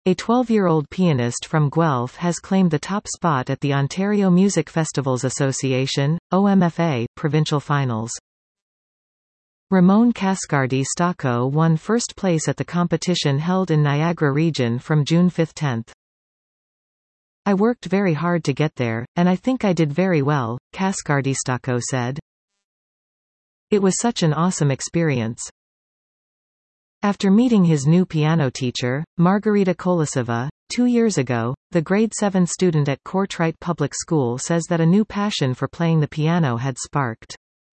A 12-year-old pianist from Guelph has claimed the top spot at the Ontario Music Festivals Association, OMFA, provincial finals. Ramon Cascardi Stocco won first place at the competition held in Niagara region from June 5–10. I worked very hard to get there, and I think I did very well, Cascardi Stocco said. It was such an awesome experience. After meeting his new piano teacher, Margarita Kolasova, 2 years ago, the grade 7 student at Courtwright Public School says that a new passion for playing the piano had sparked.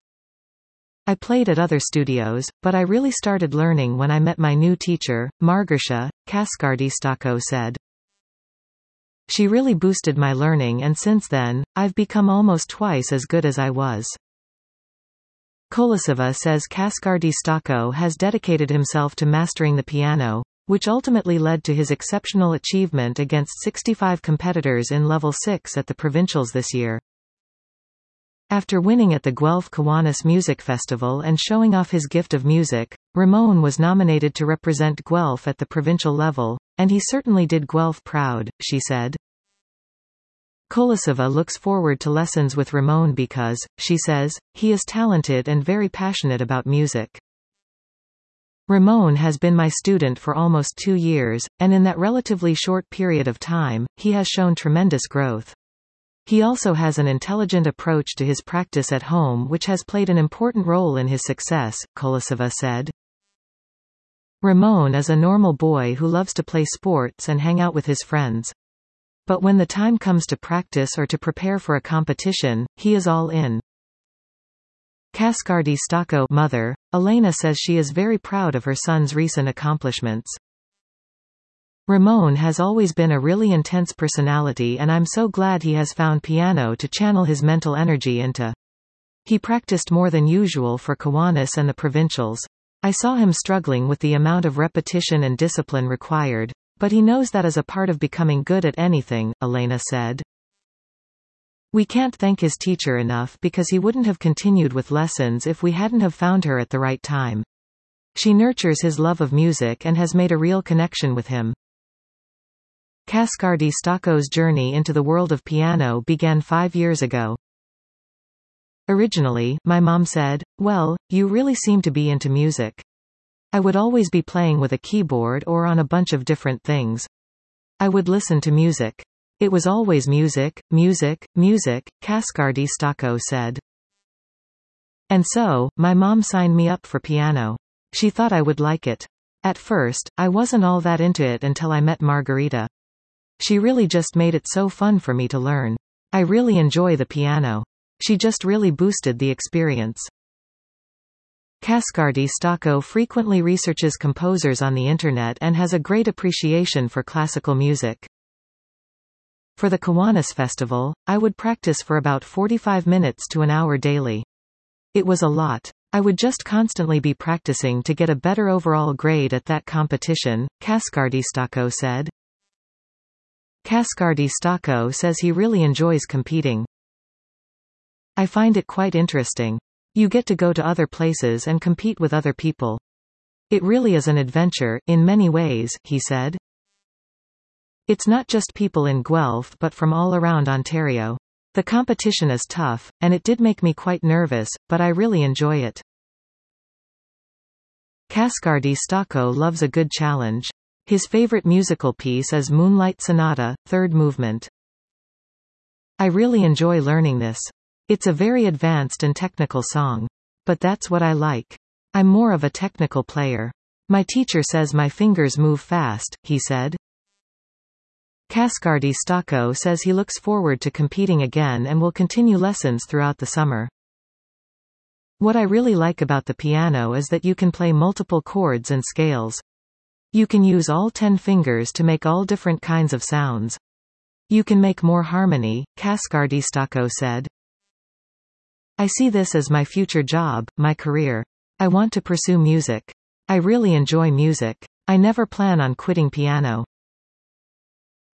I played at other studios, but I really started learning when I met my new teacher, Margarita, Cascardi Stocco said. She really boosted my learning, and since then, I've become almost twice as good as I was. Kolasova says Cascardi Stocco has dedicated himself to mastering the piano, which ultimately led to his exceptional achievement against 65 competitors in level 6 at the provincials this year. After winning at the Guelph Kiwanis Music Festival and showing off his gift of music, Ramon was nominated to represent Guelph at the provincial level, and he certainly did Guelph proud, she said. Kolasova looks forward to lessons with Ramon because, she says, he is talented and very passionate about music. Ramon has been my student for almost 2 years, and in that relatively short period of time, he has shown tremendous growth. He also has an intelligent approach to his practice at home which has played an important role in his success, Kolasova said. Ramon is a normal boy who loves to play sports and hang out with his friends. But when the time comes to practice or to prepare for a competition, he is all in. Cascardi Stocco mother, Elena says she is very proud of her son's recent accomplishments. Ramon has always been a really intense personality, and I'm so glad he has found piano to channel his mental energy into. He practiced more than usual for Kiwanis and the provincials. I saw him struggling with the amount of repetition and discipline required, but he knows that is a part of becoming good at anything, Elena said. We can't thank his teacher enough because he wouldn't have continued with lessons if we hadn't have found her at the right time. She nurtures his love of music and has made a real connection with him. Cascardi Stocco's journey into the world of piano began 5 years ago. Originally, my mom said, "Well, you really seem to be into music." I would always be playing with a keyboard or on a bunch of different things. I would listen to music. It was always music, music, music, Cascardi Stocco said. And so, my mom signed me up for piano. She thought I would like it. At first, I wasn't all that into it until I met Margarita. She really just made it so fun for me to learn. I really enjoy the piano. She just really boosted the experience. Cascardi Stocco frequently researches composers on the internet and has a great appreciation for classical music. For the Kiwanis Festival, I would practice for about 45 minutes to an hour daily. It was a lot. I would just constantly be practicing to get a better overall grade at that competition, Cascardi Stocco said. Cascardi Stocco says he really enjoys competing. I find it quite interesting. You get to go to other places and compete with other people. It really is an adventure, in many ways, he said. It's not just people in Guelph but from all around Ontario. The competition is tough, and it did make me quite nervous, but I really enjoy it. Cascardi Stocco loves a good challenge. His favorite musical piece is Moonlight Sonata, third movement. I really enjoy learning this. It's a very advanced and technical song. But that's what I like. I'm more of a technical player. My teacher says my fingers move fast, he said. Cascardi Stocco says he looks forward to competing again and will continue lessons throughout the summer. What I really like about the piano is that you can play multiple chords and scales. You can use all 10 fingers to make all different kinds of sounds. You can make more harmony, Cascardi Stocco said. I see this as my future job, my career. I want to pursue music. I really enjoy music. I never plan on quitting piano.